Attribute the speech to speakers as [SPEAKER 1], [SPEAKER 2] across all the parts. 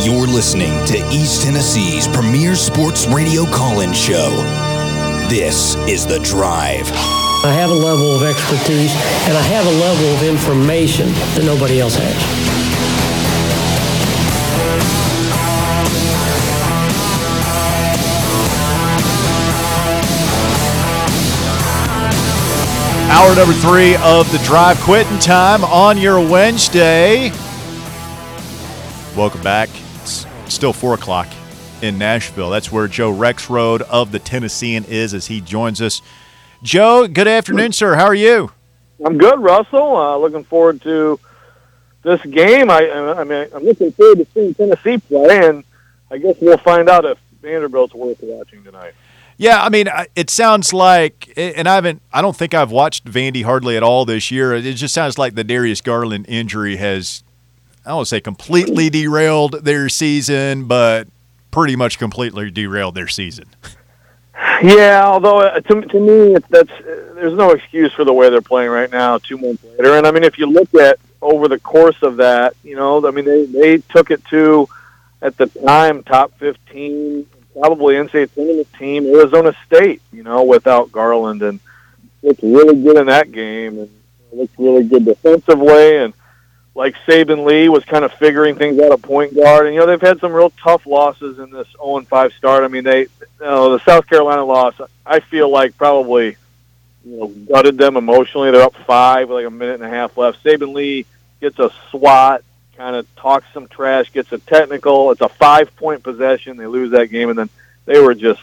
[SPEAKER 1] You're listening to East Tennessee's premier sports radio call-in show. This is The Drive.
[SPEAKER 2] I have a level of expertise, and I have a level of information that nobody else has.
[SPEAKER 3] Hour number 3 of The Drive, quitting time on your Wednesday. Welcome back. It's still 4 o'clock in Nashville. That's where Joe Rexrode of the Tennessean is as he joins us. Joe, good afternoon, sir. How are you?
[SPEAKER 4] I'm good, Russell. Looking forward to this game. I'm looking forward to seeing Tennessee play, and I guess we'll find out if Vanderbilt's worth watching tonight.
[SPEAKER 3] Yeah, I mean, it sounds like, and I don't think I've watched Vandy hardly at all this year. It just sounds like the Darius Garland injury has, I don't want to say completely derailed their season, but pretty much completely derailed their season.
[SPEAKER 4] Yeah, although to me, there's no excuse for the way they're playing right now 2 months later. And, I mean, if you look at over the course of that, they took it to, at the time, top 15, probably NCAA tournament team, Arizona State, without Garland, and looked really good in that game, and looked really good defensively, and like Saban Lee was kind of figuring things out at point guard, and they've had some real tough losses in this 0-5 start. I mean, the South Carolina loss, I feel like probably gutted them emotionally. They're up 5 with like a minute and a half left. Saban Lee gets a swat, kind of talks some trash, gets a technical. It's a 5-point possession. They lose that game, and then they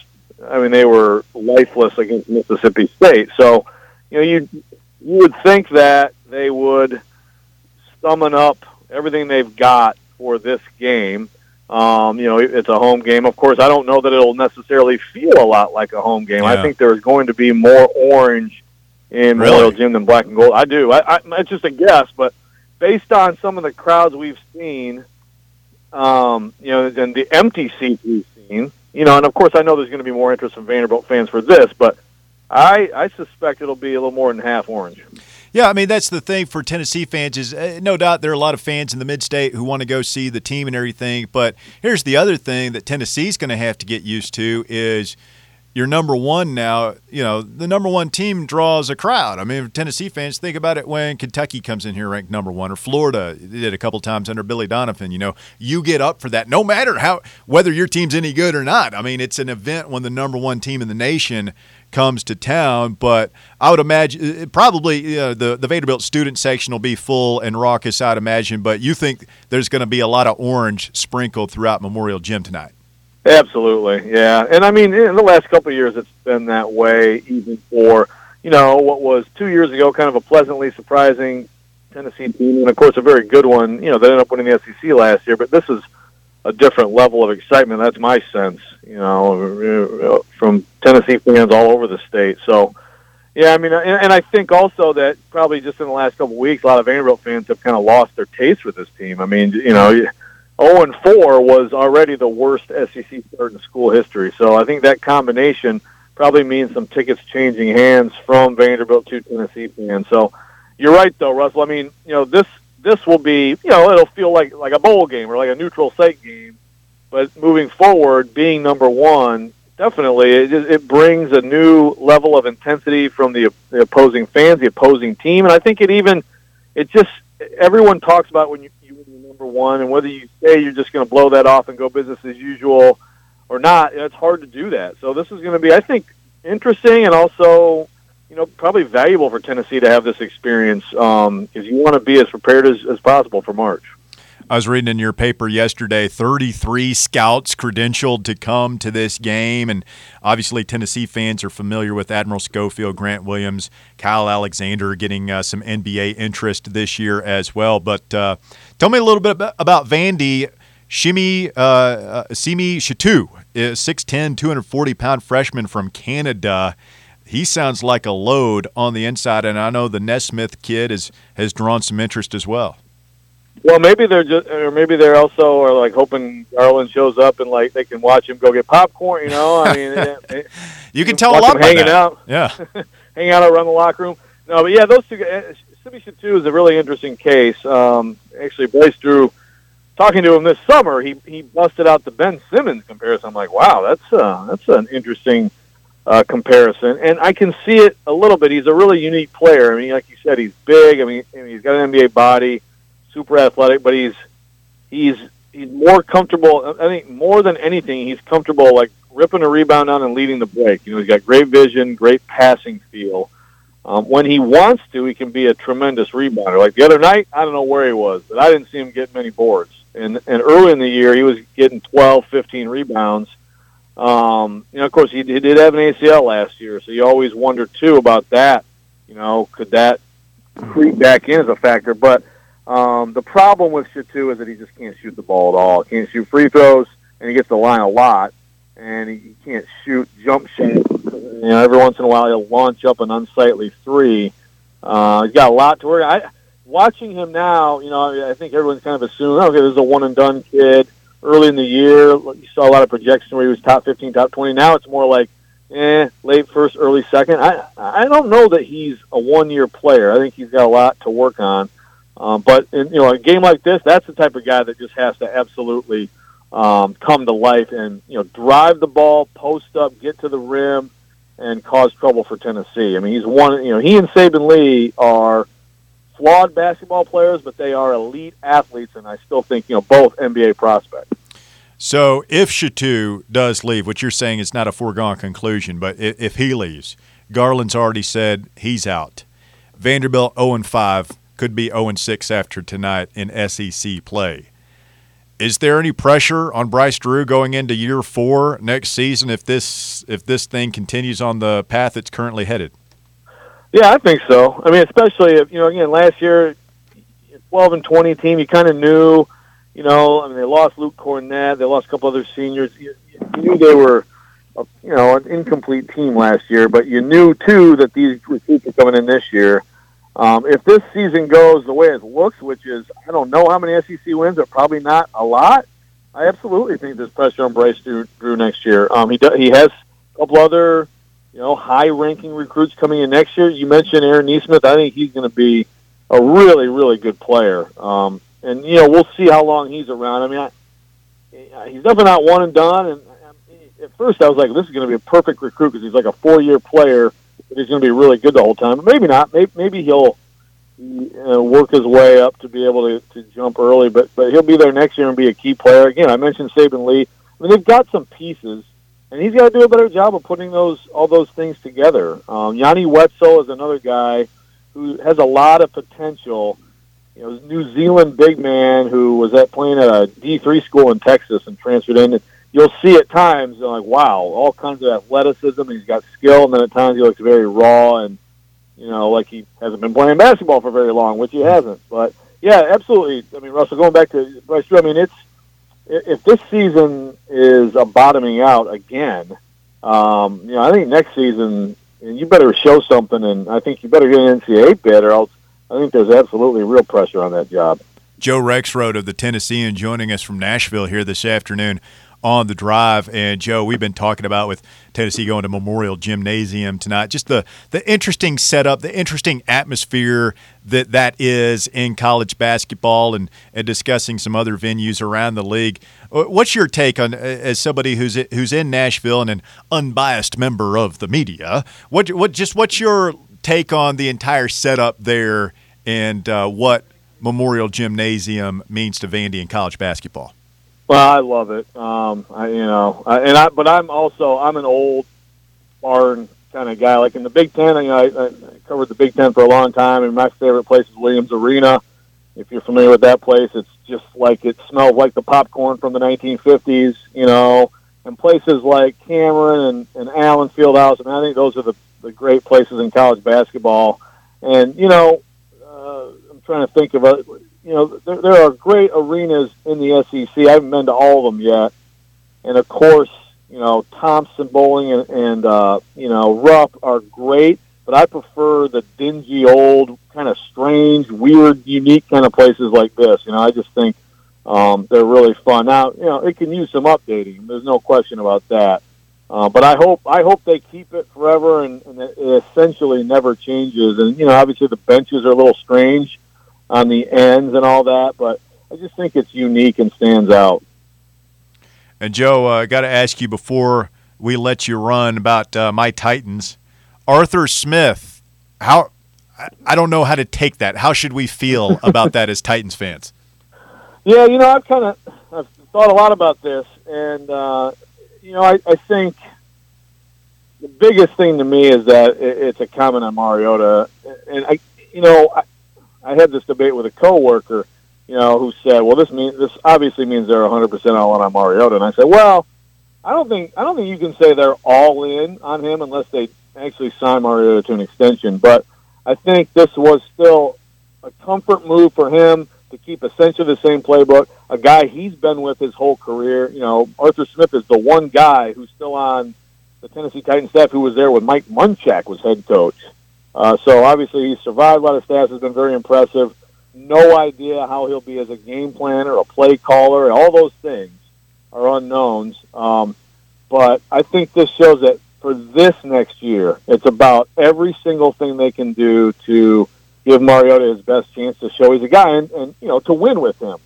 [SPEAKER 4] were lifeless against Mississippi State. So, you would think that they would summon up everything they've got for this game. It's a home game. Of course, I don't know that it'll necessarily feel a lot like a home game. Yeah. I think there's going to be more orange in Memorial Gym than black and gold. I do. It's just a guess, but based on some of the crowds we've seen, and the empty seats we've seen, and of course I know there's going to be more interest from Vanderbilt fans for this, but I suspect it'll be a little more than half orange.
[SPEAKER 3] Yeah, I mean, that's the thing for Tennessee fans is no doubt there are a lot of fans in the mid-state who want to go see the team and everything, but here's the other thing that Tennessee's going to have to get used to is you're number one now. The number one team draws a crowd. I mean, Tennessee fans, think about it when Kentucky comes in here ranked number one, or Florida did a couple times under Billy Donovan. You get up for that no matter whether your team's any good or not. I mean, it's an event when the number one team in the nation comes to town, but I would imagine probably the Vanderbilt student section will be full and raucous, I'd imagine, but you think there's going to be a lot of orange sprinkled throughout Memorial Gym tonight?
[SPEAKER 4] Absolutely, yeah. And I mean, in the last couple of years, it's been that way, even for, what was 2 years ago kind of a pleasantly surprising Tennessee team, and of course a very good one. They ended up winning the SEC last year, but this is a different level of excitement. That's my sense, from Tennessee fans all over the state. So, yeah, I mean, and I think also that probably just in the last couple of weeks, a lot of Vanderbilt fans have kind of lost their taste for this team. I mean, 0-4 was already the worst SEC start in school history. So I think that combination probably means some tickets changing hands from Vanderbilt to Tennessee fans. So you're right, though, Russell. I mean, this will be, it'll feel like a bowl game or like a neutral site game. But moving forward, being number one, definitely it brings a new level of intensity from the opposing fans, the opposing team. And I think everyone talks about when you're number one, and whether you say you're just going to blow that off and go business as usual or not, it's hard to do that. So this is going to be, I think, interesting and also probably valuable for Tennessee to have this experience because you want to be as prepared as possible for March.
[SPEAKER 3] I was reading in your paper yesterday, 33 scouts credentialed to come to this game, and obviously Tennessee fans are familiar with Admiral Schofield, Grant Williams, Kyle Alexander getting some NBA interest this year as well. But tell me a little bit about Vandy. Simi Shatu, 6'10", 240-pound freshman from Canada. He sounds like a load on the inside, and I know the Nesmith kid has drawn some interest as well.
[SPEAKER 4] Well, maybe they're also are like hoping Garland shows up and like they can watch him go get popcorn. I mean,
[SPEAKER 3] you can tell a lot about
[SPEAKER 4] hanging
[SPEAKER 3] that.
[SPEAKER 4] Out,
[SPEAKER 3] yeah,
[SPEAKER 4] hanging out around the locker room. No, but yeah, those two guys. Simi Shatu is a really interesting case. Actually, Bryce Drew talking to him this summer, he busted out the Ben Simmons comparison. I'm like, wow, that's an interesting comparison, and I can see it a little bit. He's a really unique player. I mean, like you said, he's big. I mean, he's got an NBA body, super athletic, but he's more comfortable. I think more than anything, he's comfortable like ripping a rebound on and leading the break. You know, he's got great vision, great passing feel. When he wants to, he can be a tremendous rebounder. Like the other night, I don't know where he was, but I didn't see him get many boards. And early in the year, he was getting 12, 15 rebounds. Of course, he did have an ACL last year, so you always wonder, too, about that. You know, could that creep back in as a factor? But the problem with Shatu is that he just can't shoot the ball at all. He can't shoot free throws, and he gets the line a lot, and he can't shoot jump shots. You know, every once in a while, he'll launch up an unsightly three. He's got a lot to work. Watching him now, you know, I think everyone's kind of assuming, okay, this is a one-and-done kid. Early in the year, you saw a lot of projection where he was top 15, top 20. Now it's more like, late first, early second. I don't know that he's a one-year player. I think he's got a lot to work on. But in a game like this, that's the type of guy that just has to absolutely come to life and drive the ball, post up, get to the rim, and cause trouble for Tennessee. I mean, he's one. He and Saban Lee are flawed basketball players, but they are elite athletes, and I still think both NBA prospects.
[SPEAKER 3] So if Shatu does leave, what you're saying is not a foregone conclusion, but if he leaves, Garland's already said he's out. Vanderbilt 0-5 could be 0-6 after tonight in SEC play. Is there any pressure on Bryce Drew going into year 4 next season if this thing continues on the path it's currently headed?
[SPEAKER 4] Yeah, I think so. I mean, especially if, again, last year, 12-20 team, you kind of knew, they lost Luke Cornett, they lost a couple other seniors. You knew they were, an incomplete team last year, but you knew, too, that these recruits are coming in this year. If this season goes the way it looks, which is, I don't know how many SEC wins, but probably not a lot, I absolutely think there's pressure on Bryce Drew next year. He has a couple other high-ranking recruits coming in next year. You mentioned Aaron Nesmith. I think he's going to be a really, really good player. And we'll see how long he's around. I mean, he's definitely not one and done. And at first, I was like, this is going to be a perfect recruit because he's like a 4-year player, but he's going to be really good the whole time. But maybe not. Maybe he'll work his way up to be able to jump early. But he'll be there next year and be a key player. Again, I mentioned Saban Lee. I mean, they've got some pieces. And he's got to do a better job of putting all those things together. Yanni Wetzel is another guy who has a lot of potential. New Zealand big man who was playing at a D3 school in Texas and transferred in. And you'll see at times, like, wow, all kinds of athleticism. And he's got skill, and then at times he looks very raw and, like he hasn't been playing basketball for very long, which he hasn't. But, yeah, absolutely. I mean, Russell, going back to Bryce Drew, I mean, if this season is a bottoming out again, I think next season you better show something, and I think you better get an NCAA bid, or else I think there's absolutely real pressure on that job.
[SPEAKER 3] Joe Rexrode of the Tennessean joining us from Nashville here this afternoon on The Drive. And, Joe, we've been talking about with Tennessee going to Memorial Gymnasium tonight, just the interesting setup, the interesting atmosphere that is in college basketball and discussing some other venues around the league. What's your take on, as somebody who's in Nashville and an unbiased member of the media, what's your take on the entire setup there and what Memorial Gymnasium means to Vandy and college basketball?
[SPEAKER 4] Well, I love it. But I'm an old barn kind of guy. Like in the Big Ten, I covered the Big Ten for a long time, and my favorite place is Williams Arena. If you're familiar with that place, it's just like it smells like the popcorn from the 1950s, and places like Cameron and Allen Fieldhouse. I mean, I think those are the great places in college basketball. And, I'm trying to think of it. There are great arenas in the SEC. I haven't been to all of them yet. And, of course, Thompson Bowling and Rupp are great, but I prefer the dingy, old, kind of strange, weird, unique kind of places like this. I just think they're really fun. Now, it can use some updating. There's no question about that. But I hope they keep it forever and it essentially never changes. And, obviously the benches are a little strange on the ends and all that, but I just think it's unique and stands out.
[SPEAKER 3] And Joe, I got to ask you before we let you run about my Titans. Arthur Smith, how I don't know how to take that. How should we feel about that as Titans fans?
[SPEAKER 4] Yeah, I've thought a lot about this, and I think the biggest thing to me is that it's a comment on Mariota, and I had this debate with a coworker, who said, "Well, this obviously means they're 100% all in on Mariota," and I said, "Well, I don't think you can say they're all in on him unless they actually sign Mariota to an extension. But I think this was still a comfort move for him to keep essentially the same playbook, a guy he's been with his whole career. Arthur Smith is the one guy who's still on the Tennessee Titans staff who was there when Mike Munchak was head coach. So obviously he's survived a lot of staffs, has been very impressive. No idea how he'll be as a game planner, a play caller, all those things are unknowns. But I think this shows that for this next year, it's about every single thing they can do to give Mariota his best chance to show he's a guy and to win with him.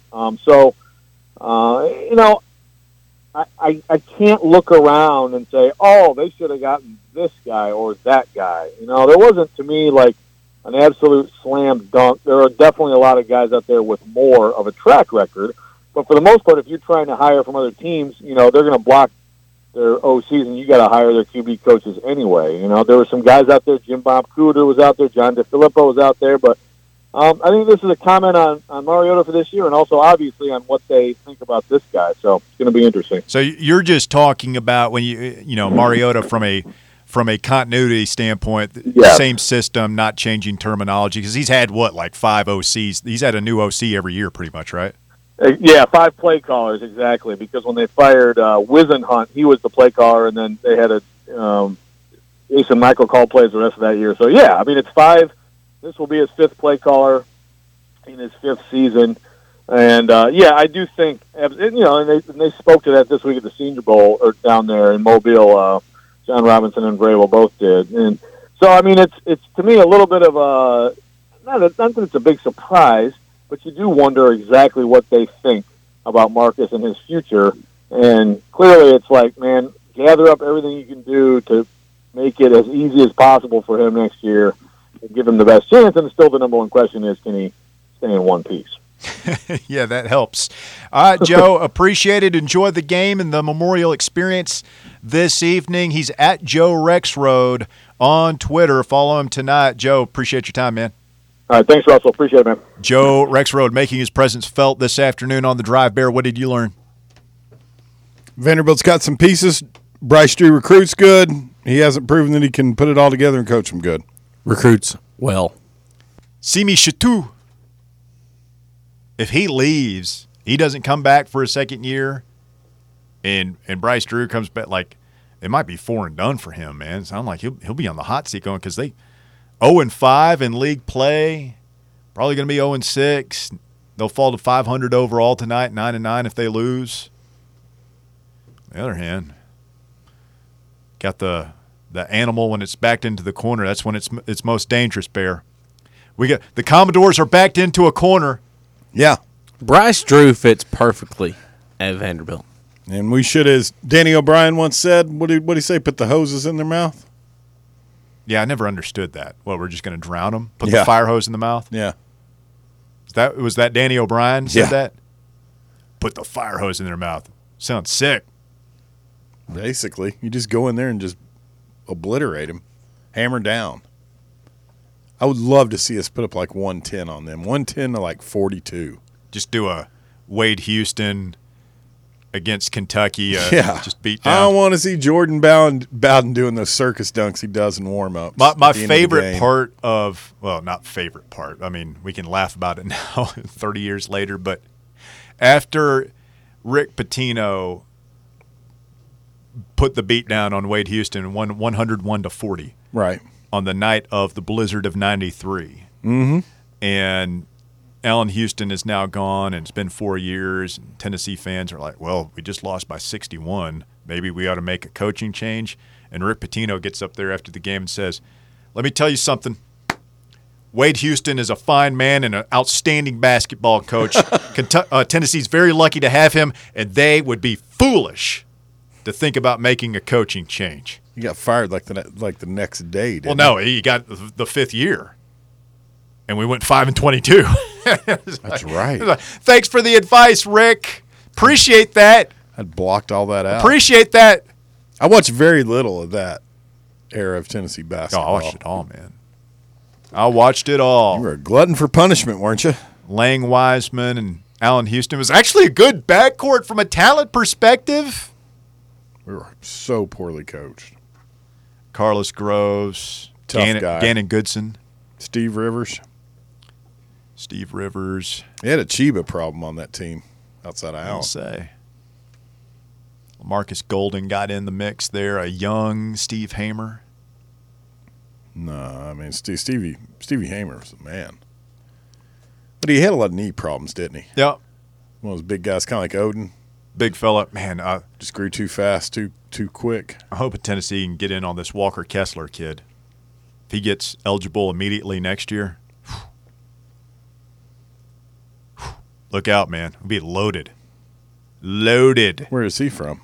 [SPEAKER 4] I can't look around and say, oh, they should have gotten this guy or that guy. There wasn't, to me, like an absolute slam dunk. There are definitely a lot of guys out there with more of a track record. But for the most part, if you're trying to hire from other teams, they're going to block their OCs, and you got to hire their QB coaches anyway. There were some guys out there. Jim Bob Cooter was out there. John DeFilippo was out there. But I think this is a comment on Mariota for this year, and also obviously on what they think about this guy. So it's going to be interesting.
[SPEAKER 3] So you're just talking about when Mariota from a continuity standpoint, same system, not changing terminology, because he's had 5 OCs. He's had a new OC every year, pretty much, right?
[SPEAKER 4] Yeah, 5 play callers, exactly, because when they fired Wisenhunt, he was the play caller, and then they had Jason Michael call plays the rest of that year. So, yeah, I mean, it's 5. This will be his 5th play caller in his 5th season. And, I do think, and they spoke to that this week at the Senior Bowl, or down there in Mobile. John Robinson and Vrabel both did. And so, I mean, it's to me a little bit of not that it's a big surprise, but you do wonder exactly what they think about Marcus and his future. And clearly it's like, man, gather up everything you can do to make it as easy as possible for him next year and give him the best chance. And still the number one question is, can he stay in one piece?
[SPEAKER 3] Yeah, that helps. All right, Joe, appreciate it. Enjoy the game and the Memorial experience this evening. He's at Joe Rexrode on Twitter. Follow him tonight. Joe, appreciate your time, man.
[SPEAKER 4] All right, thanks, Russell. Appreciate it, man.
[SPEAKER 3] Joe Rexrode making his presence felt this afternoon on the Drive Bear. What did you learn?
[SPEAKER 5] Vanderbilt's got some pieces. Bryce Drew recruits good. He hasn't proven that he can put it all together and coach them good.
[SPEAKER 6] Recruits well.
[SPEAKER 3] Simi Chatou. If he leaves, he doesn't come back for a second year, and Bryce Drew comes back, it might be 4 and done for him, man. It sounds like he'll be on the hot seat going, because they 0-5 in league play, probably going to be 0-6. They'll fall to 500 overall tonight, 9-9 if they lose. On the other hand, got the animal when it's backed into the corner. That's when it's most dangerous, Bear. The Commodores are backed into a corner.
[SPEAKER 5] Yeah.
[SPEAKER 6] Bryce Drew fits perfectly at Vanderbilt.
[SPEAKER 5] And we should, as Danny O'Brien once said, what did he say, put the hoses in their mouth?
[SPEAKER 3] Yeah, I never understood that. Well, we're just going to drown them? Put the fire hose in the mouth?
[SPEAKER 5] Yeah.
[SPEAKER 3] Was that Danny O'Brien said that? Put the fire hose in their mouth. Sounds sick.
[SPEAKER 5] Basically. You just go in there and just obliterate them. Hammer down. I would love to see us put up 110 on them. 110 to 42.
[SPEAKER 3] Just do a Wade Houston against Kentucky. Just beat down.
[SPEAKER 5] I don't want to see Jordan Bowden doing those circus dunks he does in warm-ups.
[SPEAKER 3] My favorite part of – well, not favorite part. I mean, we can laugh about it now 30 years later. But after Rick Pitino put the beat down on Wade Houston and won 101-40.
[SPEAKER 5] Right.
[SPEAKER 3] On the night of the blizzard of 93.
[SPEAKER 5] Mm-hmm.
[SPEAKER 3] And Allen Houston is now gone, and it's been 4 years. And Tennessee fans are like, well, we just lost by 61. Maybe we ought to make a coaching change. And Rick Pitino gets up there after the game and says, let me tell you something. Wade Houston is a fine man and an outstanding basketball coach. Tennessee's very lucky to have him, and they would be foolish to think about making a coaching change.
[SPEAKER 5] He got fired like the next day.
[SPEAKER 3] Well, no, he got the 5th year, and we went 5-22.
[SPEAKER 5] That's right.
[SPEAKER 3] Thanks for the advice, Rick. Appreciate that.
[SPEAKER 5] I'd blocked all that out.
[SPEAKER 3] Appreciate that.
[SPEAKER 5] I watched very little of that era of Tennessee basketball.
[SPEAKER 3] I watched it all, man. I watched it all.
[SPEAKER 5] You were a glutton for punishment, weren't you?
[SPEAKER 3] Lang Wiseman and Allen Houston was actually a good backcourt from a talent perspective.
[SPEAKER 5] We were so poorly coached.
[SPEAKER 3] Carlos Groves,
[SPEAKER 5] Tough guy.
[SPEAKER 3] Gannon Goodson,
[SPEAKER 5] Steve Rivers.
[SPEAKER 3] Steve Rivers.
[SPEAKER 5] He had a Chiba problem on that team outside of
[SPEAKER 3] I'll
[SPEAKER 5] Allen.
[SPEAKER 3] say. Marcus Golden got in the mix there. A young Steve Hamer.
[SPEAKER 5] No, I mean Stevie Hamer was a man, but he had a lot of knee problems, didn't he?
[SPEAKER 3] Yep.
[SPEAKER 5] One of those big guys, kind of like Odin,
[SPEAKER 3] Big fella. Man,
[SPEAKER 5] just grew too fast, too quick.
[SPEAKER 3] I hope Tennessee can get in on this Walker Kessler kid. If he gets eligible immediately next year, look out, man. We'll be loaded. Loaded.
[SPEAKER 5] Where is he from?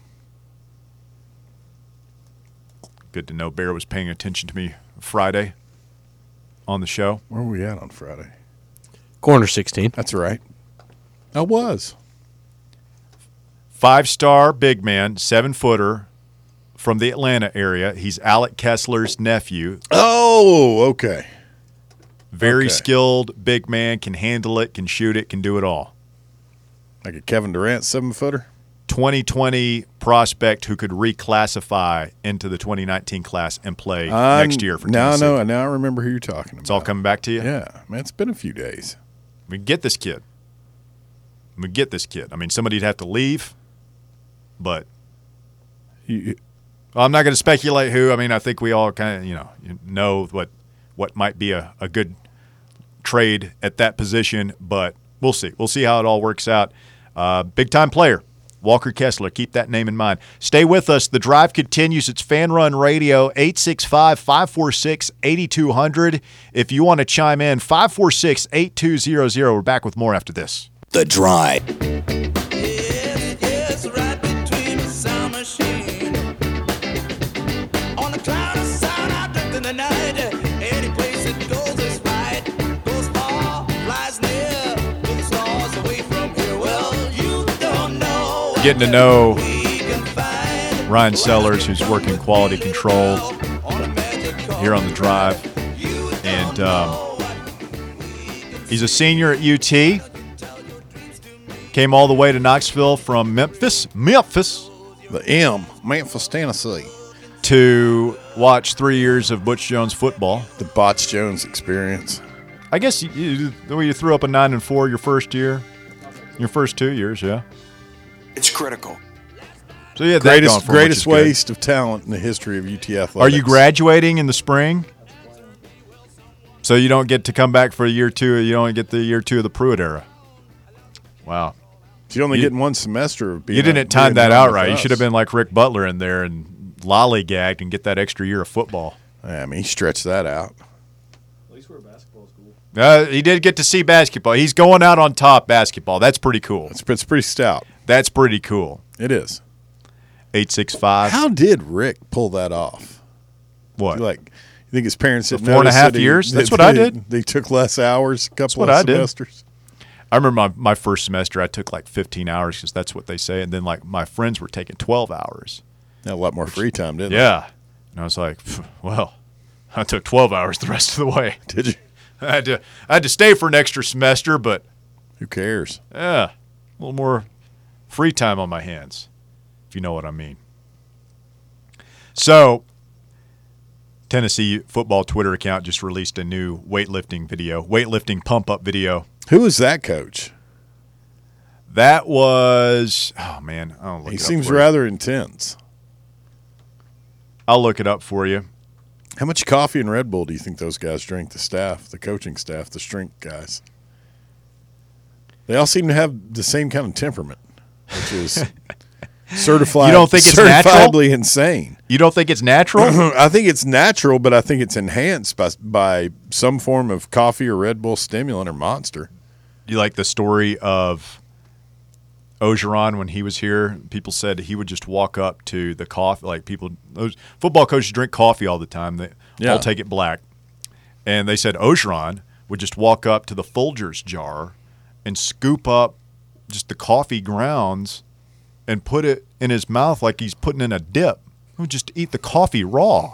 [SPEAKER 3] Good to know Bear was paying attention to me Friday on the show.
[SPEAKER 5] Where were we at on Friday?
[SPEAKER 6] Corner 16.
[SPEAKER 5] That's right. I was.
[SPEAKER 3] 5-star big man, 7-footer from the Atlanta area. He's Alec Kessler's nephew.
[SPEAKER 5] Oh, okay.
[SPEAKER 3] Very
[SPEAKER 5] Okay.
[SPEAKER 3] skilled big man, can handle it, can shoot it, can do it all.
[SPEAKER 5] Like a Kevin Durant 7-footer?
[SPEAKER 3] 2020 prospect who could reclassify into the 2019 class and play next year for Tennessee.
[SPEAKER 5] Now I remember who you're talking about.
[SPEAKER 3] It's all coming back to you?
[SPEAKER 5] Yeah, man, it's been a few days.
[SPEAKER 3] We can get this kid. I mean, somebody'd have to leave, but I'm not going to speculate who. I mean, I think we all kind of, know what might be a good trade at that position, but we'll see. We'll see how it all works out. Big-time player, Walker Kessler. Keep that name in mind. Stay with us. The drive continues. It's Fan Run Radio, 865-546-8200. If you want to chime in, 546-8200. We're back with more after this.
[SPEAKER 1] The Drive.
[SPEAKER 7] Yes, right between the sound machine. On the cloud of sound, I drift in the night. Any place it goes is right. Goes far, flies near, to the stars away from here. Well, you don't know.
[SPEAKER 3] Getting to know
[SPEAKER 7] We can find
[SPEAKER 3] Ryan Sellers, who's working quality control
[SPEAKER 7] on a magic car.
[SPEAKER 3] here on the drive. And he's a senior at UT. Came all the way to Knoxville from Memphis,
[SPEAKER 5] The M, Memphis, Tennessee.
[SPEAKER 3] to watch 3 years of Butch Jones football.
[SPEAKER 5] The Botch Jones experience.
[SPEAKER 3] I guess you threw up a 9-4 your first year, your first 2 years, yeah.
[SPEAKER 1] It's critical.
[SPEAKER 3] So you had that going for him, which is
[SPEAKER 5] Greatest
[SPEAKER 3] good.
[SPEAKER 5] waste of talent in the history of UT athletics.
[SPEAKER 3] Are you graduating in the spring? So you don't get to come back for year 2. You don't get the year 2 of the Pruitt era. Wow.
[SPEAKER 5] You're only getting one semester of being.
[SPEAKER 3] You didn't time that out right. You should have been like Rick Butler in there and lollygagged and get that extra year of football.
[SPEAKER 5] I mean, he stretched that out.
[SPEAKER 2] At least we're a basketball school.
[SPEAKER 3] He did get to see basketball. He's going out on top basketball. That's pretty cool.
[SPEAKER 5] It's pretty stout.
[SPEAKER 3] That's pretty cool.
[SPEAKER 5] It is.
[SPEAKER 3] 865.
[SPEAKER 5] How did Rick pull that off?
[SPEAKER 3] What?
[SPEAKER 5] You think his parents didn't
[SPEAKER 3] 4.5
[SPEAKER 5] notice that
[SPEAKER 3] years? That's what I did.
[SPEAKER 5] They took less hours, a couple
[SPEAKER 3] what
[SPEAKER 5] of
[SPEAKER 3] I did.
[SPEAKER 5] semesters.
[SPEAKER 3] I remember my first semester, I took like 15 hours because that's what they say. And then like my friends were taking 12 hours.
[SPEAKER 5] Had a lot more free time, didn't
[SPEAKER 3] Yeah. And I was like, well, I took 12 hours the rest of the way.
[SPEAKER 5] they? Did you?
[SPEAKER 3] I had to stay for an extra semester, but
[SPEAKER 5] Who cares?
[SPEAKER 3] yeah, a little more free time on my hands, if you know what I mean. So, Tennessee football Twitter account just released a new weightlifting pump-up video.
[SPEAKER 5] Who was that coach?
[SPEAKER 3] That was, oh man, I'll look
[SPEAKER 5] He
[SPEAKER 3] it up
[SPEAKER 5] seems
[SPEAKER 3] for you.
[SPEAKER 5] rather intense.
[SPEAKER 3] I'll look it up for you.
[SPEAKER 5] How much coffee and Red Bull do you think those guys drink? The staff, the coaching staff, the strength guys. They all seem to have the same kind of temperament, which is Certified.
[SPEAKER 3] You don't think it's natural?
[SPEAKER 5] Certifiably insane.
[SPEAKER 3] You don't think it's natural?
[SPEAKER 5] I think it's natural, but I think it's enhanced by some form of coffee or Red Bull stimulant or Monster.
[SPEAKER 3] You like the story of Ogeron when he was here? People said he would just walk up to the coffee. Like those football coaches drink coffee all the time. They all take it black. And they said Ogeron would just walk up to the Folgers jar and scoop up just the coffee grounds and put it in his mouth like he's putting in a dip. He would just eat the coffee raw.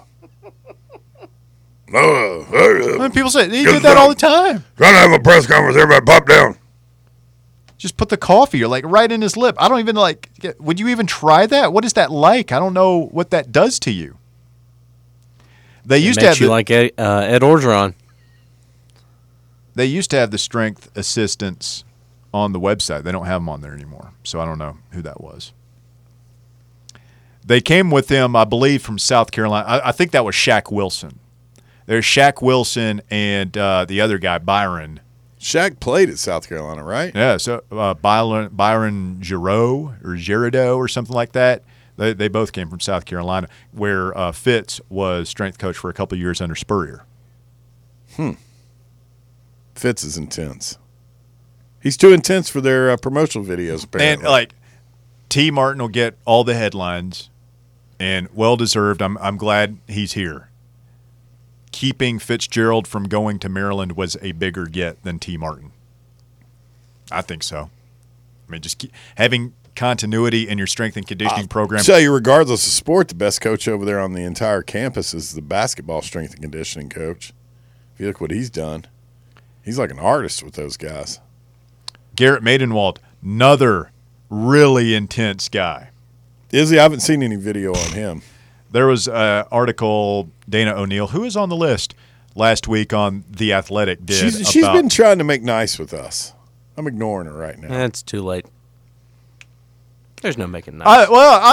[SPEAKER 3] And people say he did that all the time.
[SPEAKER 5] Trying to have a press conference, everybody pop down.
[SPEAKER 3] Just put the coffee like right in his lip. I don't even would you even try that? What is that like? I don't know what that does to you. They used to have
[SPEAKER 6] like Ed Orgeron.
[SPEAKER 3] They used to have the strength assistants on the website. They don't have them on there anymore, so I don't know who that was. They came with him, I believe, from South Carolina. I think that was Shaq Wilson. There's Shaq Wilson and the other guy, Byron.
[SPEAKER 5] Shaq played at South Carolina, right?
[SPEAKER 3] Yeah, so Byron Girardeau or something like that. They both came from South Carolina, where Fitz was strength coach for a couple of years under Spurrier.
[SPEAKER 5] Fitz is intense. He's too intense for their promotional videos, apparently.
[SPEAKER 3] And T. Martin will get all the headlines, and well deserved. I'm glad he's here. Keeping Fitzgerald from going to Maryland was a bigger get than T. Martin. I think so. I mean, just having continuity in your strength and conditioning program.
[SPEAKER 5] I'll tell you, regardless of sport, the best coach over there on the entire campus is the basketball strength and conditioning coach. If you look what he's done, he's like an artist with those guys.
[SPEAKER 3] Garrett Maidenwald, another really intense guy.
[SPEAKER 5] Is he? I haven't seen any video on him.
[SPEAKER 3] There was an article Dana O'Neill, who was on the list last week on The Athletic, did.
[SPEAKER 5] She's been trying to make nice with us. I'm ignoring her right now.
[SPEAKER 6] It's too late. There's no making nice.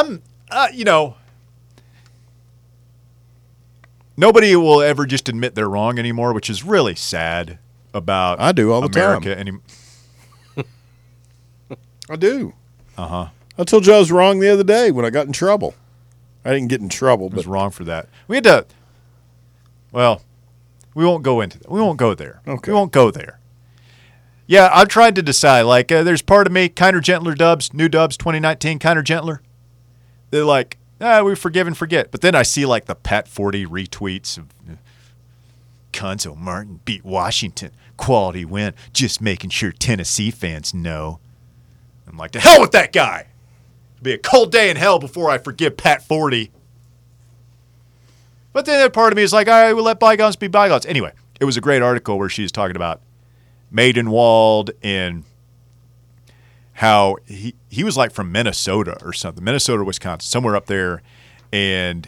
[SPEAKER 3] Nobody will ever just admit they're wrong anymore, which is really sad about
[SPEAKER 5] I do all the
[SPEAKER 3] America.
[SPEAKER 5] time. I do.
[SPEAKER 3] Uh-huh.
[SPEAKER 5] I told you I was wrong the other day when I got in trouble. I didn't get in trouble,
[SPEAKER 3] I was
[SPEAKER 5] but
[SPEAKER 3] wrong for that. We had to. Well, we won't go into that. We won't go there.
[SPEAKER 5] Okay.
[SPEAKER 3] We won't go there. Yeah, I've tried to decide. There's part of me, Kinder Gentler Dubs, new Dubs 2019, Kinder Gentler. They're like, we forgive and forget. But then I see the Pat 40 retweets of Cuonzo Martin beat Washington, quality win, just making sure Tennessee fans know. I'm like, to hell with that guy. It'll be a cold day in hell before I forgive Pat 40. But then that part of me is like, all right, we'll let bygones be bygones. Anyway, it was a great article where she's talking about Maidenwald and how he was from Minnesota or something, Minnesota, Wisconsin, somewhere up there, and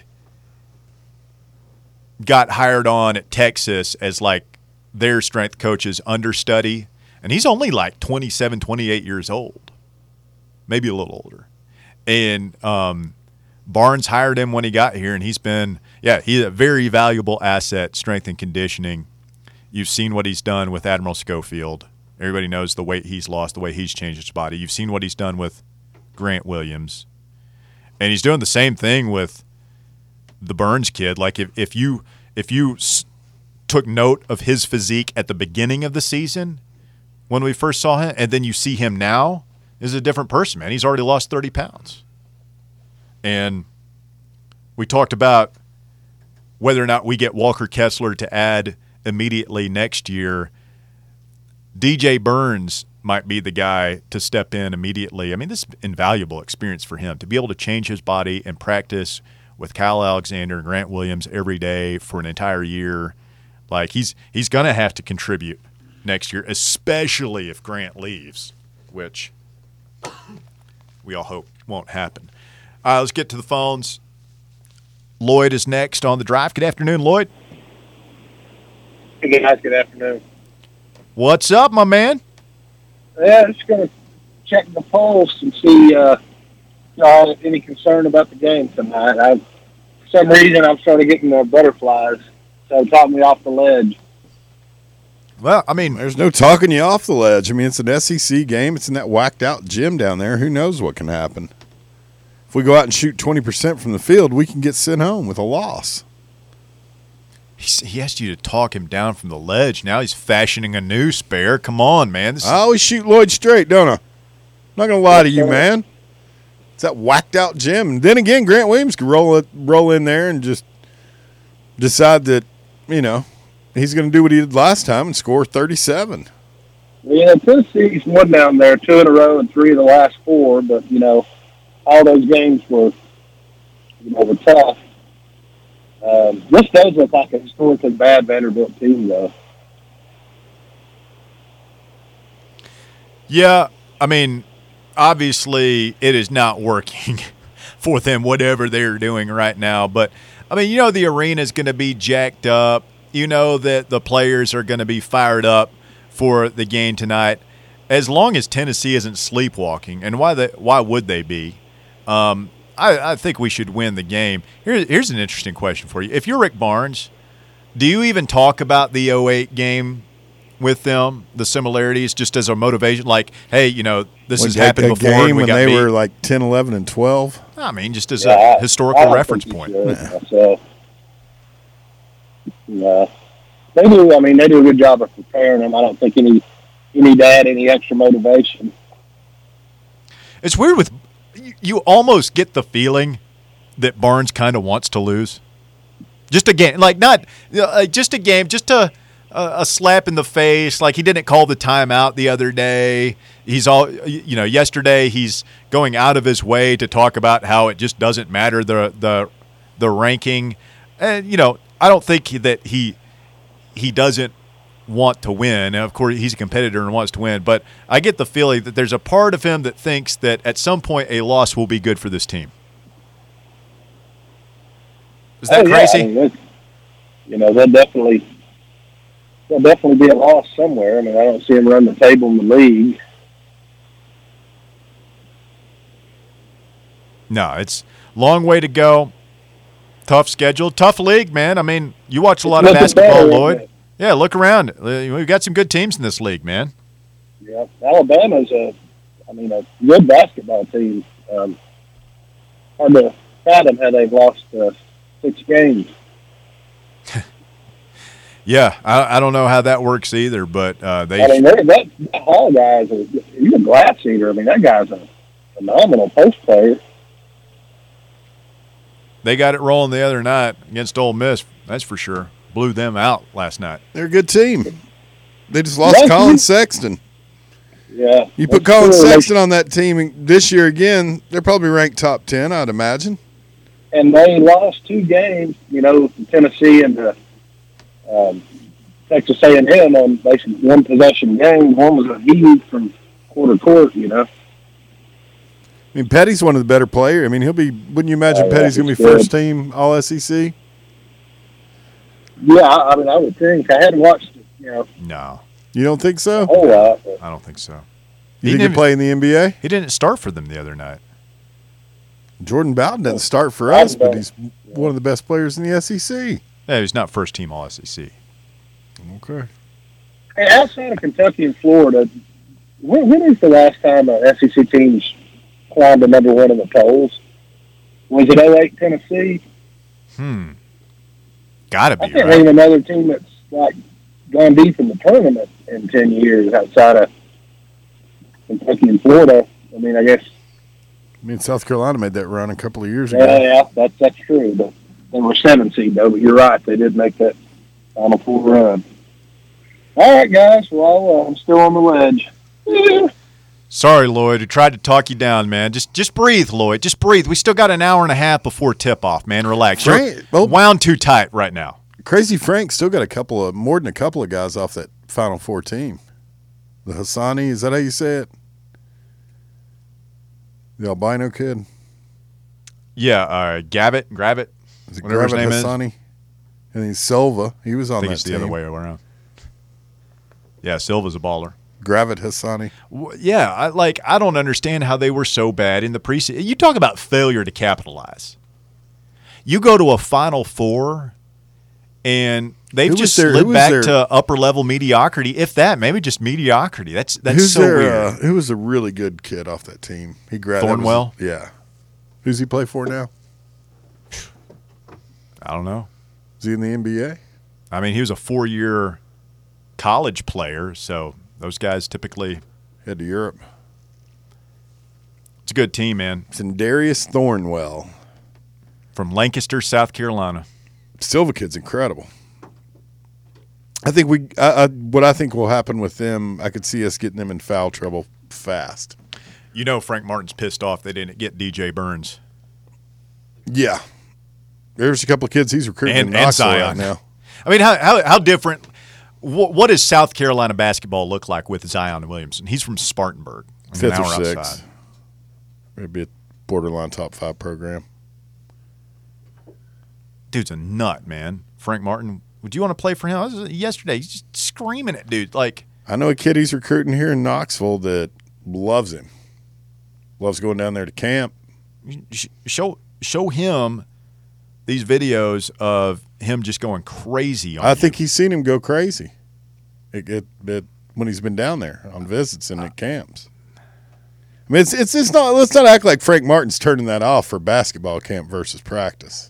[SPEAKER 3] got hired on at Texas as their strength coach's understudy. And he's only 27, 28 years old, maybe a little older. And Barnes hired him when he got here, and he's a very valuable asset, strength and conditioning. You've seen what he's done with Admiral Schofield. Everybody knows the weight he's lost, the way he's changed his body. You've seen what he's done with Grant Williams. And he's doing the same thing with the Burns kid. If you took note of his physique at the beginning of the season when we first saw him, and then you see him now, is a different person, man. He's already lost 30 pounds. And we talked about whether or not we get Walker Kessler to add immediately next year. DJ Burns might be the guy to step in immediately. I mean, this is invaluable experience for him to be able to change his body and practice with Kyle Alexander and Grant Williams every day for an entire year. He's going to have to contribute next year, especially if Grant leaves, which we all hope won't happen. Let's get to the phones. Lloyd is next on the drive. Good afternoon, Lloyd.
[SPEAKER 8] Hey guys, good afternoon.
[SPEAKER 3] What's up, my man?
[SPEAKER 8] Yeah, just going to check the pulse and see any concern about the game tonight. For some reason, I'm started getting the butterflies, so it talked me off the ledge.
[SPEAKER 3] Well, I mean,
[SPEAKER 5] there's no talking you off the ledge. I mean, it's an SEC game. It's in that whacked out gym down there. Who knows what can happen? if we go out and shoot 20% from the field, we can get sent home with a loss.
[SPEAKER 3] He asked you to talk him down from the ledge. Now he's fashioning a new spare. Come on, man.
[SPEAKER 5] I always shoot Lloyd straight, don't I? I'm not going to lie to you, man. It's that whacked out Jim. And then again, Grant Williams can roll in there and just decide that, he's going to do what he did last time and score 37.
[SPEAKER 8] Yeah, Tennessee's won down there 2 in a row and 3 of the last 4, but, all those games were tough. This does look like a historically bad Vanderbilt team, though.
[SPEAKER 3] Yeah, I mean, obviously it is not working for them, whatever they're doing right now. But, I mean, the arena is going to be jacked up. You know that the players are going to be fired up for the game tonight. As long as Tennessee isn't sleepwalking, and why would they be? I think we should win the game. Here's an interesting question for you. If you're Rick Barnes, do you even talk about the 08 game with them, the similarities, just as a motivation? Like, hey, this has happened before.
[SPEAKER 5] Game
[SPEAKER 3] and we
[SPEAKER 5] when
[SPEAKER 3] got
[SPEAKER 5] they
[SPEAKER 3] beat.
[SPEAKER 5] were like 10, 11, and 12?
[SPEAKER 3] I mean, just as a historical reference point.
[SPEAKER 8] So, they do. I mean, they do a good job of preparing them. I don't think you need to add any extra motivation.
[SPEAKER 3] It's weird with you almost get the feeling that Barnes kind of wants to lose. Just a game, like not just a game, just a slap in the face. Like he didn't call the timeout the other day. He's yesterday he's going out of his way to talk about how it just doesn't matter the ranking. And I don't think that he doesn't want to win. Now, of course, he's a competitor and wants to win, but I get the feeling that there's a part of him that thinks that at some point a loss will be good for this team. Is that crazy?
[SPEAKER 8] Yeah. I mean, there'll definitely be a loss somewhere. I mean, I don't see him run the table in the league.
[SPEAKER 3] No, it's a long way to go. Tough schedule, tough league, man. I mean, you watch a lot of basketball, Lloyd. Yeah, look around. We've got some good teams in this league, man.
[SPEAKER 8] Yeah, Alabama's a good basketball team. Hard to fathom how they've lost 6 games.
[SPEAKER 3] Yeah, I don't know how that works either, but they.
[SPEAKER 8] I mean, that Hall guy he's a glass eater. I mean, that guy's a phenomenal post player.
[SPEAKER 3] They got it rolling the other night against Ole Miss. That's for sure. Blew them out last night.
[SPEAKER 5] They're a good team. They just lost Colin Sexton.
[SPEAKER 8] Yeah.
[SPEAKER 5] You put Colin Sexton on that team this year again, they're probably ranked top 10, I'd imagine.
[SPEAKER 8] And they lost 2 games, Tennessee and Texas A&M on basically 1 possession game. One was a heave from quarter court, I
[SPEAKER 5] mean, Petty's one of the better players. I mean, wouldn't you imagine Petty's going to be
[SPEAKER 8] good.
[SPEAKER 5] first team All-SEC?
[SPEAKER 8] Yeah, I mean, I would think. I hadn't watched it,
[SPEAKER 3] No.
[SPEAKER 5] You don't think so?
[SPEAKER 8] a whole lot. But
[SPEAKER 3] I don't think so.
[SPEAKER 5] You think he'll play in the NBA?
[SPEAKER 3] He didn't start for them the other night.
[SPEAKER 5] Jordan Bowden doesn't start for us, but he's one of the best players in the SEC.
[SPEAKER 3] Yeah, he's not first team All-SEC.
[SPEAKER 5] Okay.
[SPEAKER 8] Hey, outside of Kentucky and Florida, when is the last time an SEC team's climbed to number 1 in the polls? Was it 08 Tennessee?
[SPEAKER 3] Gotta be,
[SPEAKER 8] I can't
[SPEAKER 3] right?
[SPEAKER 8] name another team that's gone deep in the tournament in 10 years outside of Kentucky and Florida. I mean, I guess.
[SPEAKER 5] I mean, South Carolina made that run a couple of years ago.
[SPEAKER 8] Yeah, that's true. But they were 7 seed though. But you're right, they did make that Final Four run. All right, guys. Well, I'm still on the ledge.
[SPEAKER 3] Sorry, Lloyd. We tried to talk you down, man. Just breathe, Lloyd. Just breathe. We still got an hour and a half before tip-off, man. Relax. You're wound too tight right now.
[SPEAKER 5] Crazy Frank still got more than a couple of guys off that Final Four team. The Hassani, is that how you say it? The albino kid?
[SPEAKER 3] Yeah, Gavitt,
[SPEAKER 5] Is it
[SPEAKER 3] whatever his name
[SPEAKER 5] Hassani? And then Silva, he was on
[SPEAKER 3] I think
[SPEAKER 5] that
[SPEAKER 3] it's
[SPEAKER 5] team.
[SPEAKER 3] the other way around. Yeah, Silva's a baller.
[SPEAKER 5] Gravit Hassani.
[SPEAKER 3] Yeah, I don't understand how they were so bad in the preseason. You talk about failure to capitalize. You go to a Final Four, and they've just slid back to upper-level mediocrity, if that, maybe just mediocrity. That's so weird.
[SPEAKER 5] Who was a really good kid off that team? He grabbed
[SPEAKER 3] Thornwell?
[SPEAKER 5] Yeah. Who's he play for now?
[SPEAKER 3] I don't know.
[SPEAKER 5] Is he in the NBA?
[SPEAKER 3] I mean, he was a 4-year college player, so those guys typically
[SPEAKER 5] Head to Europe.
[SPEAKER 3] It's a good team, man.
[SPEAKER 5] It's in Darius Thornwell.
[SPEAKER 3] From Lancaster, South Carolina.
[SPEAKER 5] Silva kid's incredible. I think what I think will happen with them, I could see us getting them in foul trouble fast.
[SPEAKER 3] You know Frank Martin's pissed off they didn't get DJ Burns.
[SPEAKER 5] Yeah. There's a couple of kids he's recruiting
[SPEAKER 3] And
[SPEAKER 5] in Knoxville
[SPEAKER 3] Zion.
[SPEAKER 5] right now.
[SPEAKER 3] I mean, how different what does South Carolina basketball look like with Zion Williamson? He's from Spartanburg. Like
[SPEAKER 5] 5th
[SPEAKER 3] an
[SPEAKER 5] or
[SPEAKER 3] hour
[SPEAKER 5] 6th.
[SPEAKER 3] outside.
[SPEAKER 5] Maybe a borderline top 5 program.
[SPEAKER 3] Dude's a nut, man. Frank Martin, would you want to play for him? I was yesterday. He's just screaming at dude. Like,
[SPEAKER 5] I know a kid he's recruiting here in Knoxville that loves him. Loves going down there to camp.
[SPEAKER 3] Show him these videos of him just going crazy on
[SPEAKER 5] I think he's seen him go crazy when he's been down there on visits and at camps. I mean, it's not. Let's not act like Frank Martin's turning that off for basketball camp versus practice.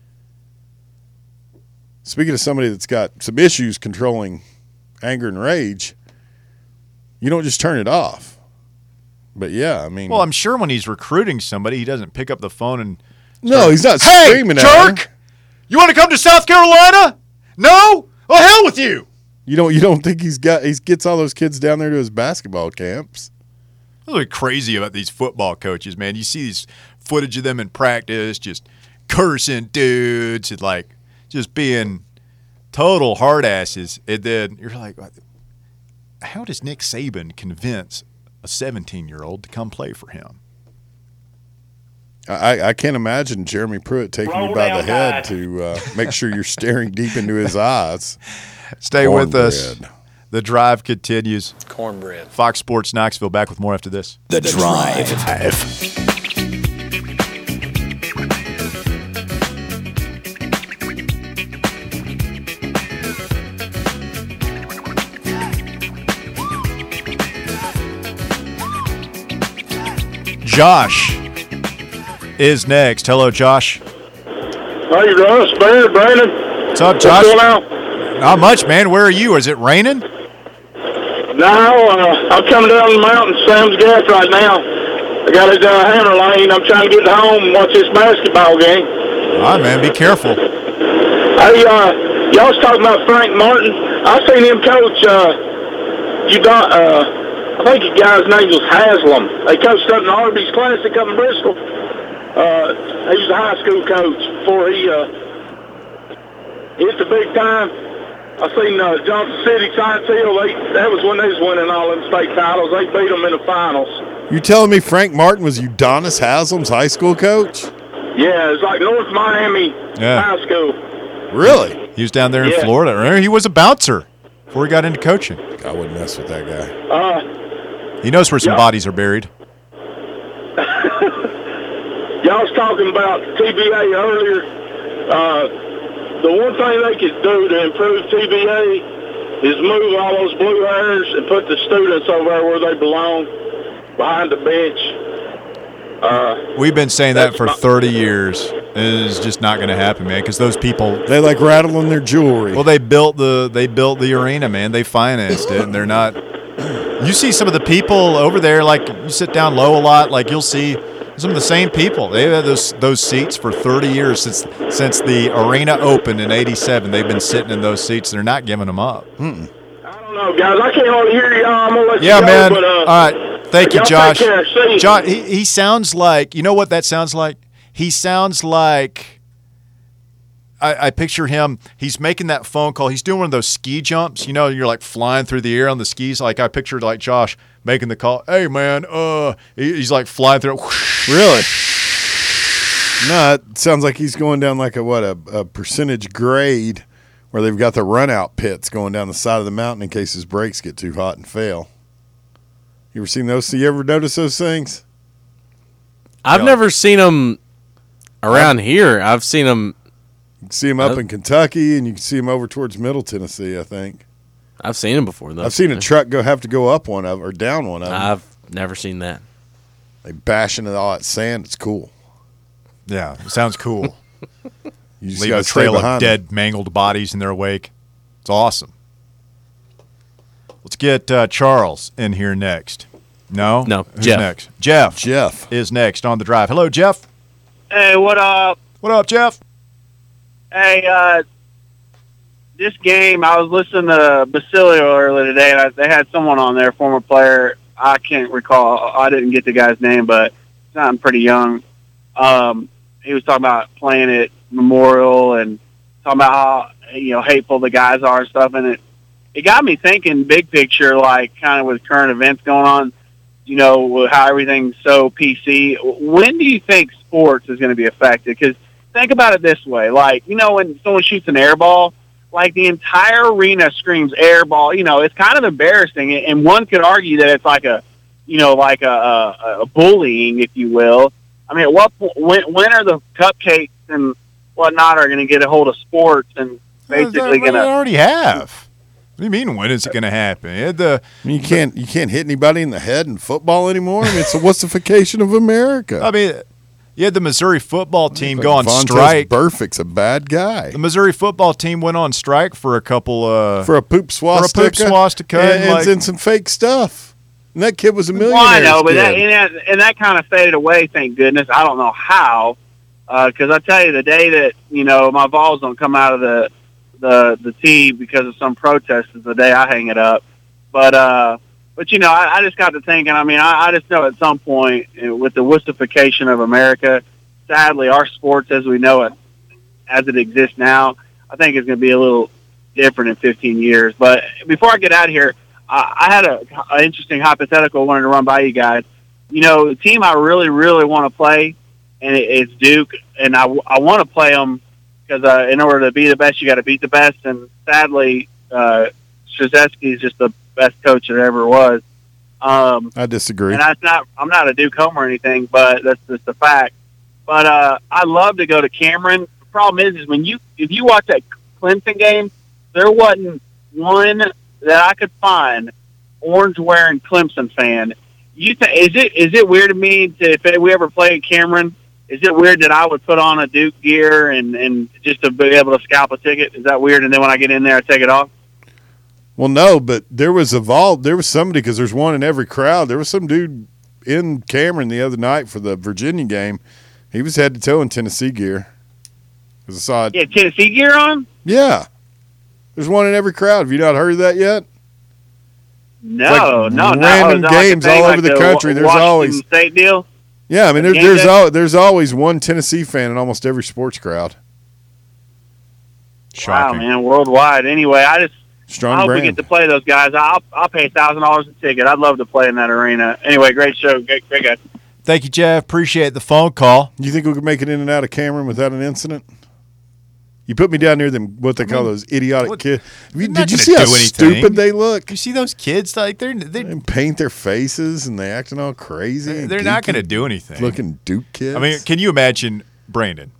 [SPEAKER 5] Speaking of somebody that's got some issues controlling anger and rage, you don't just turn it off. But yeah, I mean,
[SPEAKER 3] well, I'm sure when he's recruiting somebody, he doesn't pick up the phone and
[SPEAKER 5] no, he's not
[SPEAKER 3] hey,
[SPEAKER 5] screaming at
[SPEAKER 3] jerk!
[SPEAKER 5] him.
[SPEAKER 3] You want to come to South Carolina? No? Oh, hell with you!
[SPEAKER 5] You don't think he gets all those kids down there to his basketball camps?
[SPEAKER 3] I'm really crazy about these football coaches, man. You see these footage of them in practice, just cursing dudes and like just being total hard asses. And then you're like, how does Nick Saban convince a 17-year-old to come play for him?
[SPEAKER 5] I can't imagine Jeremy Pruitt taking you by the head to make sure you're staring deep into his eyes.
[SPEAKER 3] Stay with us.
[SPEAKER 5] Cornbread.
[SPEAKER 3] The drive continues.
[SPEAKER 9] Cornbread.
[SPEAKER 3] Fox Sports Knoxville back with more after this.
[SPEAKER 1] The Drive.
[SPEAKER 3] Josh is next. Hello, Josh.
[SPEAKER 8] How you doing? It's Brandon.
[SPEAKER 3] What's up, Josh?
[SPEAKER 8] What's going on?
[SPEAKER 3] Not much, man. Where are you? Is it raining?
[SPEAKER 8] Now, I'm coming down the mountain, Sam's Gap right now. I got it Hammer Lane. I'm trying to get home and watch this basketball game.
[SPEAKER 3] All right, man. Be careful.
[SPEAKER 8] Hey, y'all was talking about Frank Martin. I seen him coach, I think the guy's name was Haslam. They coached up in the Arby's Classic up in Bristol. He was a high school coach before he hit the big time. I seen Johnson City, Science Hill. That was when they was winning all them state titles. They beat them in the finals.
[SPEAKER 5] You telling me Frank Martin was Udonis Haslam's high school coach?
[SPEAKER 8] Yeah, it's like North Miami High School.
[SPEAKER 5] Really?
[SPEAKER 3] He was down there in Florida. Remember, he was a bouncer before he got into coaching.
[SPEAKER 5] I wouldn't mess with that guy.
[SPEAKER 3] He knows where some bodies are buried.
[SPEAKER 8] Y'all was talking about TBA earlier. The one thing they could do to improve TBA is move all those blue hairs and put the students over there where they belong, behind the bench.
[SPEAKER 3] We've been saying that for 30 years. It is just not going to happen, man, because those people –
[SPEAKER 5] they like rattling their jewelry.
[SPEAKER 3] Well, they built the arena, man. They financed it, and they're not – you see some of the people over there, like you sit down low a lot, like you'll see some of the same people. They've had those seats for 30 years since the arena opened in '87. They've been sitting in those seats. They're not giving them up.
[SPEAKER 8] I don't know, guys. I can't hardly hear y'all. I'm going to let you go.
[SPEAKER 3] Man.
[SPEAKER 8] But,
[SPEAKER 3] all right. Thank you, Josh.
[SPEAKER 8] Take care. See you.
[SPEAKER 3] John, he sounds like – you know what that sounds like? He sounds like – I picture him, he's making that phone call. He's doing one of those ski jumps. You know, you're like flying through the air on the skis. Like I pictured like Josh making the call. Hey, man, he's like flying through.
[SPEAKER 5] Really? No, it sounds like he's going down like a percentage grade where they've got the run-out pits going down the side of the mountain in case his brakes get too hot and fail. You ever seen those? You ever notice those things?
[SPEAKER 6] I've never seen them around here. I've seen them.
[SPEAKER 5] You can see him up in Kentucky, and you can see him over towards Middle Tennessee, I think.
[SPEAKER 6] I've seen them before, though.
[SPEAKER 5] I've seen a truck have to go up one of them or down one of them.
[SPEAKER 6] I've never seen that.
[SPEAKER 5] They bash into all that sand. It's cool.
[SPEAKER 3] Yeah, sounds cool.
[SPEAKER 5] You just
[SPEAKER 3] Leave a
[SPEAKER 5] gotta stay
[SPEAKER 3] trail of
[SPEAKER 5] behind
[SPEAKER 3] dead, mangled bodies in their wake. It's awesome. Let's get Charles in here next. No?
[SPEAKER 6] No,
[SPEAKER 3] Who's
[SPEAKER 6] Jeff.
[SPEAKER 3] next? Jeff.
[SPEAKER 5] Jeff.
[SPEAKER 3] Is next on the drive. Hello, Jeff.
[SPEAKER 9] Hey, what up?
[SPEAKER 3] What up, Jeff?
[SPEAKER 9] Hey, this game, I was listening to Basilio earlier today, and they had someone on there, former player. I can't recall. I didn't get the guy's name, but I'm pretty young. He was talking about playing at Memorial and talking about how hateful the guys are and stuff, and it got me thinking big picture, like kind of with current events going on, how everything's so PC. When do you think sports is going to be affected? Because think about it this way, like, when someone shoots an air ball, like the entire arena screams air ball, it's kind of embarrassing. And one could argue that it's like a bullying, if you will. I mean, when are the cupcakes and whatnot are going to get a hold of sports and basically going to?
[SPEAKER 3] They already have. What do you mean? When is it going to happen?
[SPEAKER 5] You can't hit anybody in the head in football anymore. I mean, it's a wussification of America.
[SPEAKER 3] I mean, you had the Missouri football team go on
[SPEAKER 5] Vontaze
[SPEAKER 3] strike.
[SPEAKER 5] Burfict's a bad guy.
[SPEAKER 3] The Missouri football team went on strike for a couple
[SPEAKER 5] for a poop swastika and some fake stuff. And that kid was a millionaire.
[SPEAKER 9] Well, I know, but that kind of faded away, thank goodness. I don't know how, because I tell you, the day that my balls don't come out of the tee because of some protest is the day I hang it up. But I just got to thinking. I mean, I just know at some point with the wussification of America, sadly, our sports as we know it, as it exists now, I think it's going to be a little different in 15 years. But before I get out of here, I had an interesting hypothetical I wanted to run by you guys. The team I really, really want to play, and it's Duke, and I want to play them because in order to be the best, you got to beat the best. And sadly, Krzyzewski is just the best coach there ever was.
[SPEAKER 5] I disagree.
[SPEAKER 9] And I'm not a Duke homer or anything, but that's just a fact. But I love to go to Cameron. The problem is if you watch that Clemson game, there wasn't one that I could find orange-wearing Clemson fan. Is it weird to me if we ever play at Cameron? Is it weird that I would put on a Duke gear and just to be able to scalp a ticket? Is that weird? And then when I get in there, I take it off?
[SPEAKER 5] Well, no, but there was somebody, because there's one in every crowd. There was some dude in Cameron the other night for the Virginia game. He was head to toe in Tennessee gear. I saw it.
[SPEAKER 9] Yeah, Tennessee gear on?
[SPEAKER 5] Yeah. There's one in every crowd. Have you not heard of that yet?
[SPEAKER 9] No,
[SPEAKER 5] random games all over the country. There's always
[SPEAKER 9] State deal.
[SPEAKER 5] Yeah, I mean, there's always one Tennessee fan in almost every sports crowd.
[SPEAKER 3] Shocking.
[SPEAKER 9] Wow, man, worldwide. Anyway, I hope
[SPEAKER 5] brand.
[SPEAKER 9] we get to play those guys. I'll pay $1,000 a ticket. I'd love to play in that arena. Anyway, great show, great guys.
[SPEAKER 3] Thank you, Jeff. Appreciate the phone call.
[SPEAKER 5] You think we could make it in and out of Cameron without an incident? You put me down near them, what they call those idiotic kids. Did you see how stupid they look?
[SPEAKER 3] You see those kids? Like they
[SPEAKER 5] paint their faces and they acting all crazy.
[SPEAKER 3] They're not going to do anything.
[SPEAKER 5] Looking Duke kids.
[SPEAKER 3] I mean, can you imagine, Brandon,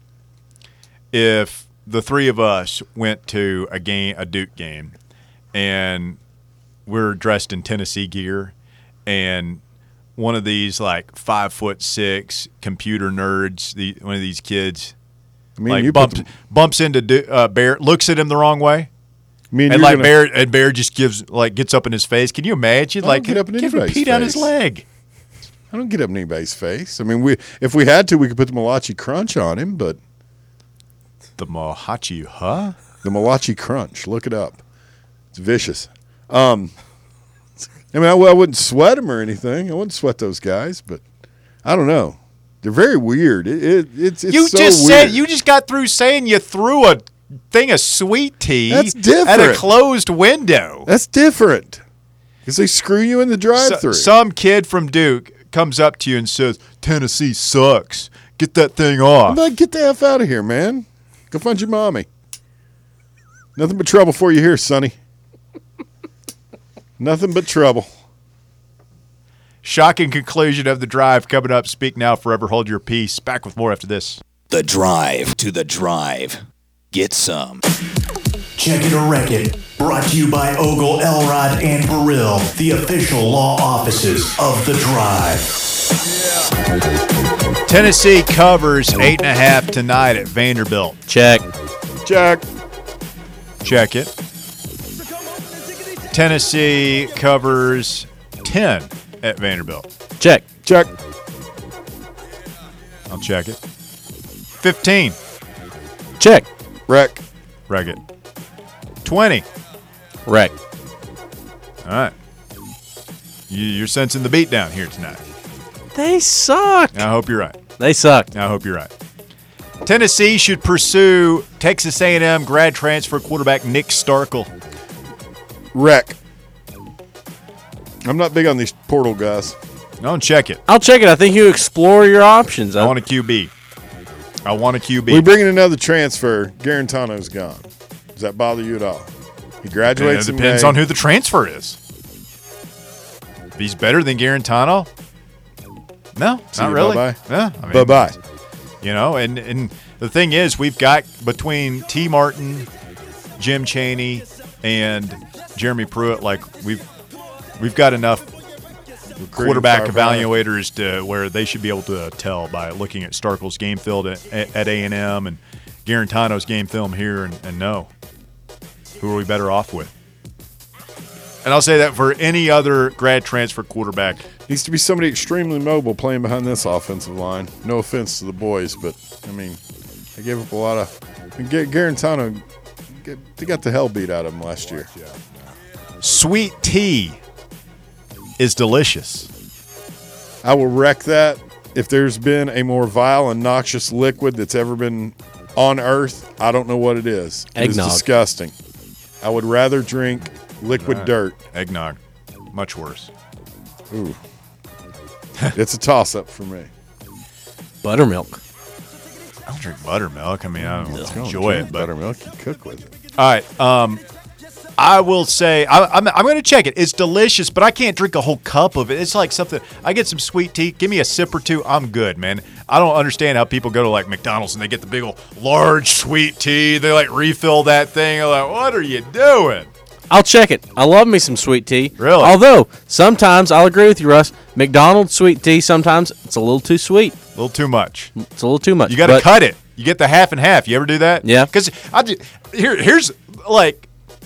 [SPEAKER 3] if the three of us went to a Duke game, and we're dressed in Tennessee gear, and one of these like 5'6" computer nerds, one of these kids. Like bumps into Bear, looks at him the wrong way, Bear just gets up in his face. Can you imagine?
[SPEAKER 5] Get up in
[SPEAKER 3] give him a pee down his leg.
[SPEAKER 5] I don't get up in anybody's face. I mean, if we had to, we could put the Malachi Crunch on him, but
[SPEAKER 3] the Malachi, huh?
[SPEAKER 5] The Malachi Crunch. Look it up. It's vicious. I mean, I wouldn't sweat him or anything. I wouldn't sweat those guys, but I don't know. They're very weird. It's
[SPEAKER 3] you
[SPEAKER 5] so
[SPEAKER 3] just
[SPEAKER 5] weird.
[SPEAKER 3] said you just got through saying you threw a thing of sweet tea
[SPEAKER 5] That's different.
[SPEAKER 3] at a closed window.
[SPEAKER 5] That's different because they screw you in the drive-thru.
[SPEAKER 3] Some kid from Duke comes up to you and says, "Tennessee sucks. Get that thing off."
[SPEAKER 5] I'm like, get the F out of here, man. Go find your mommy. Nothing but trouble for you here, Sonny. Nothing but trouble.
[SPEAKER 3] Shocking conclusion of the drive coming up. Speak now, forever hold your peace. Back with more after this.
[SPEAKER 1] The Drive to the Drive. Get some.
[SPEAKER 10] Check it or wreck it. Brought to you by Ogle, Elrod, and Burrill, the official law offices of The Drive.
[SPEAKER 5] Yeah.
[SPEAKER 3] Tennessee covers 8.5 tonight at Vanderbilt.
[SPEAKER 6] Check.
[SPEAKER 5] Check.
[SPEAKER 3] Check it. Tennessee covers 10 at Vanderbilt.
[SPEAKER 6] Check.
[SPEAKER 5] Check.
[SPEAKER 3] I'll check it. 15.
[SPEAKER 6] Check.
[SPEAKER 5] Wreck.
[SPEAKER 3] Wreck it. 20.
[SPEAKER 6] Wreck.
[SPEAKER 3] All right. You're sensing the beat down here tonight.
[SPEAKER 6] They suck.
[SPEAKER 3] I hope you're right.
[SPEAKER 6] They suck.
[SPEAKER 3] I hope you're right. Tennessee should pursue Texas A&M grad transfer quarterback Nick Starkel.
[SPEAKER 5] Wreck. I'm not big on these portal guys.
[SPEAKER 3] Don't check it.
[SPEAKER 6] I'll check it. I think you explore your options.
[SPEAKER 3] I want a QB. I want a QB.
[SPEAKER 5] We bring in another transfer. Garantano's gone. Does that bother you at all? He graduates
[SPEAKER 3] It
[SPEAKER 5] in
[SPEAKER 3] depends
[SPEAKER 5] May.
[SPEAKER 3] on who the transfer is. If he's better than Garantano, no,
[SPEAKER 5] See
[SPEAKER 3] not
[SPEAKER 5] you,
[SPEAKER 3] really.
[SPEAKER 5] bye-bye.
[SPEAKER 3] Yeah,
[SPEAKER 5] Bye-bye.
[SPEAKER 3] You know, and the thing is, we've got between T. Martin, Jim Chaney, and Jeremy Pruitt, like we've got enough quarterback evaluators to where they should be able to tell by looking at Starkel's game film at A&M and Garantano's game film here and know who are we better off with. And I'll say that for any other grad transfer quarterback.
[SPEAKER 5] Needs to be somebody extremely mobile playing behind this offensive line. No offense to the boys, but, I mean, they gave up a lot of – Garantano, they got the hell beat out of him last year.
[SPEAKER 3] Sweet tea is delicious.
[SPEAKER 5] I will wreck that. If there's been a more vile and noxious liquid that's ever been on Earth, I don't know what it is. It is
[SPEAKER 6] Eggnog.
[SPEAKER 5] disgusting. I would rather drink liquid dirt.
[SPEAKER 3] Eggnog. Much worse.
[SPEAKER 5] Ooh. It's a toss-up for me.
[SPEAKER 6] Buttermilk.
[SPEAKER 3] I don't drink buttermilk. I mean, I don't
[SPEAKER 5] Don't
[SPEAKER 3] enjoy
[SPEAKER 5] drink
[SPEAKER 3] it. But
[SPEAKER 5] buttermilk, you cook with it.
[SPEAKER 3] all right. I will say I'm going to check it. It's delicious, but I can't drink a whole cup of it. It's like something. I get some sweet tea. Give me a sip or two. I'm good, man. I don't understand how people go to like McDonald's and they get the big old large sweet tea. They like refill that thing. I'm like, what are you doing?
[SPEAKER 6] I'll check it. I love me some sweet tea.
[SPEAKER 3] Really?
[SPEAKER 6] Although, sometimes, I'll agree with you, Russ, McDonald's sweet tea, sometimes it's a little too sweet.
[SPEAKER 3] A little too much.
[SPEAKER 6] It's a little too much.
[SPEAKER 3] You got to
[SPEAKER 6] but
[SPEAKER 3] cut it. You get the half and half. You ever do that?
[SPEAKER 6] Yeah.
[SPEAKER 3] Because here's like,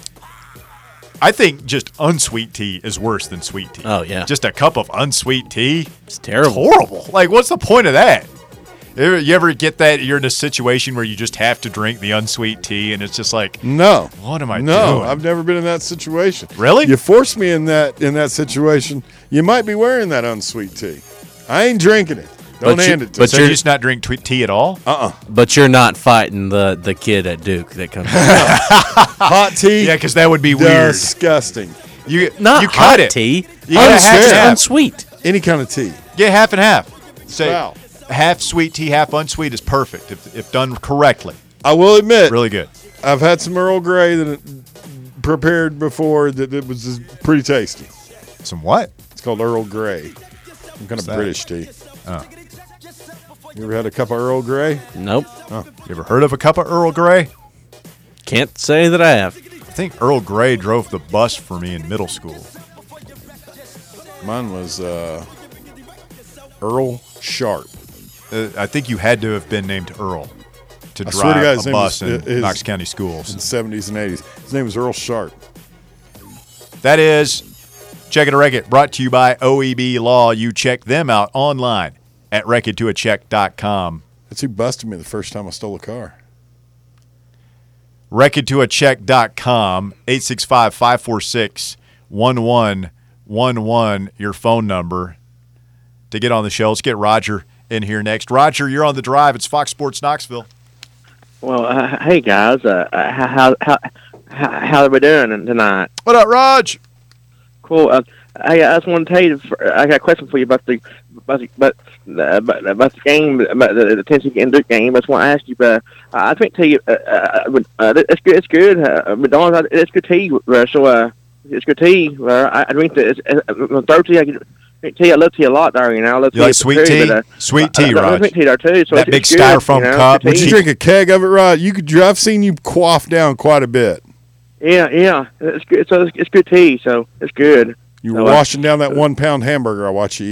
[SPEAKER 3] I think just unsweet tea is worse than sweet tea.
[SPEAKER 6] Oh, yeah.
[SPEAKER 3] Just a cup of unsweet tea.
[SPEAKER 6] It's terrible.
[SPEAKER 3] It's horrible. Like, what's the point of that? You ever get that you're in a situation where you just have to drink the unsweet tea and it's just like,
[SPEAKER 5] No.
[SPEAKER 3] what am I doing?
[SPEAKER 5] No, I've never been in that situation.
[SPEAKER 3] Really?
[SPEAKER 5] You force me in that situation, you might be wearing that unsweet tea. I ain't drinking it. Don't hand it to me.
[SPEAKER 3] So you just not drink tea at all?
[SPEAKER 6] But you're not fighting the kid at Duke that comes out.
[SPEAKER 5] Hot tea?
[SPEAKER 3] Yeah, because that would be weird.
[SPEAKER 5] Disgusting.
[SPEAKER 3] You
[SPEAKER 6] Not
[SPEAKER 3] you
[SPEAKER 6] hot
[SPEAKER 3] cut it.
[SPEAKER 6] tea.
[SPEAKER 3] You gotta half and
[SPEAKER 6] Just
[SPEAKER 3] half.
[SPEAKER 6] unsweet.
[SPEAKER 5] Any kind of tea.
[SPEAKER 3] Get half and half. Say
[SPEAKER 5] Wow.
[SPEAKER 3] half sweet tea, half unsweet is perfect if done correctly.
[SPEAKER 5] I will admit,
[SPEAKER 3] Really good.
[SPEAKER 5] I've had some Earl Grey that prepared before that it was just pretty tasty.
[SPEAKER 3] Some what?
[SPEAKER 5] It's called Earl Grey. Some kind of
[SPEAKER 3] that?
[SPEAKER 5] British tea.
[SPEAKER 3] Oh.
[SPEAKER 5] You ever had a cup of Earl Grey?
[SPEAKER 6] Nope.
[SPEAKER 3] You ever heard of a cup of Earl Grey?
[SPEAKER 6] Can't say that I have.
[SPEAKER 3] I think Earl Grey drove the bus for me in middle school.
[SPEAKER 5] Mine was Earl Sharp.
[SPEAKER 3] I think you had to have been named Earl to
[SPEAKER 5] I swear to God,
[SPEAKER 3] drive
[SPEAKER 5] his
[SPEAKER 3] a
[SPEAKER 5] name
[SPEAKER 3] bus
[SPEAKER 5] was-
[SPEAKER 3] in
[SPEAKER 5] his-
[SPEAKER 3] Knox County schools.
[SPEAKER 5] In the 70s and 80s. His name was Earl Sharp.
[SPEAKER 3] That is Check It or Wreck It, brought to you by OEB Law. You check them out online at wreckittoacheck.com.
[SPEAKER 5] That's who busted me the first time I stole a car.
[SPEAKER 3] Wreckittoacheck.com, 865-546-1111, your phone number to get on the show. Let's get Roger in here next. Roger, you're on the drive. It's Fox Sports Knoxville.
[SPEAKER 11] Well, hey guys, how are we doing tonight?
[SPEAKER 3] What up, Raj?
[SPEAKER 11] Cool. I just want to tell you, I got a question for you about the game, about the Tennessee and Duke game. I just want to ask you, but I think to you, it's good. It's good. McDonald's, it's good tea. So it's good tea. I drink the Thursday. I drink tea. I love tea a lot there. You know, I love
[SPEAKER 3] You
[SPEAKER 11] tea
[SPEAKER 3] like sweet tea? Sweet tea,
[SPEAKER 11] I
[SPEAKER 3] Raj.
[SPEAKER 11] drink tea there too. So
[SPEAKER 3] That
[SPEAKER 11] it's
[SPEAKER 3] big
[SPEAKER 11] good,
[SPEAKER 3] styrofoam
[SPEAKER 11] you know,
[SPEAKER 3] cup.
[SPEAKER 11] good
[SPEAKER 5] Would you
[SPEAKER 11] tea.
[SPEAKER 5] drink a keg of it, Rod? I've seen you quaff down quite a bit.
[SPEAKER 11] Yeah, it's good. So it's good tea. So it's good.
[SPEAKER 5] You
[SPEAKER 11] So,
[SPEAKER 5] were washing down that 1 pound hamburger I watch you eat.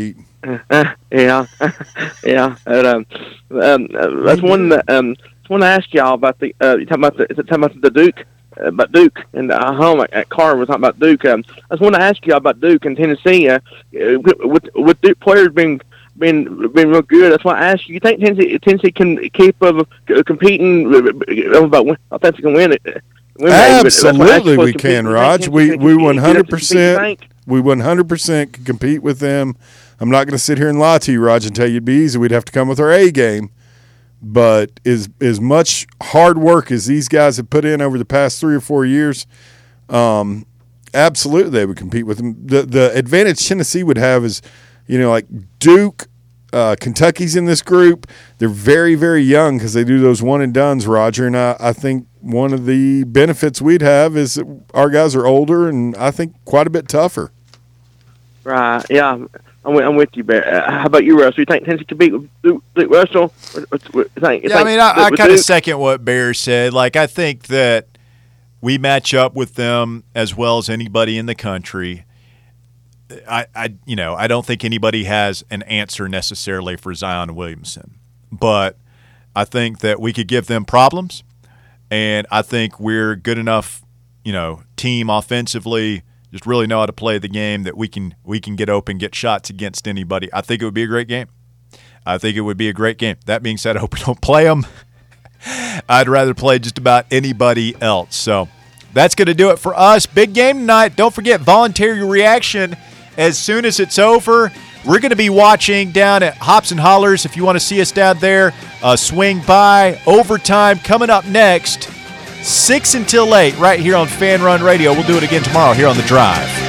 [SPEAKER 11] Yeah, yeah. That's one. Just want to ask y'all about the. You talking about the Duke. About Duke and home at Carver, we're talking about Duke. I just want to ask you about Duke and Tennessee. With Duke players being real good, that's why I asked you. You think Tennessee can keep competing about? I think they can win it.
[SPEAKER 5] Absolutely, we can, Raj. We 100%. We 100% can compete with them. I'm not going to sit here and lie to you, Raj, and tell you it'd be easy. We'd have to come with our A game. But as much hard work as these guys have put in over the past 3 or 4 years, absolutely they would compete with them. The advantage Tennessee would have is, like Duke, Kentucky's in this group. They're very, very young because they do those one-and-dones, Roger. And I think one of the benefits we'd have is that our guys are older and I think quite a bit tougher.
[SPEAKER 11] Right, yeah. I'm with you, Bear. How about you, Russell? You think Tennessee could beat Duke, Russell?
[SPEAKER 3] I kind of second what Bear said. Like, I think that we match up with them as well as anybody in the country. I don't think anybody has an answer necessarily for Zion Williamson, but I think that we could give them problems, and I think we're good enough, team offensively. Just really know how to play the game that we can get open, get shots against anybody. I think it would be a great game. That being said, I hope we don't play them. I'd rather play just about anybody else. So that's going to do it for us. Big game tonight. Don't forget, voluntary reaction as soon as it's over. We're going to be watching down at Hops and Hollers. If you want to see us down there, swing by. Overtime coming up next. 6 until 8 right here on Fan Run Radio. We'll do it again tomorrow here on The Drive.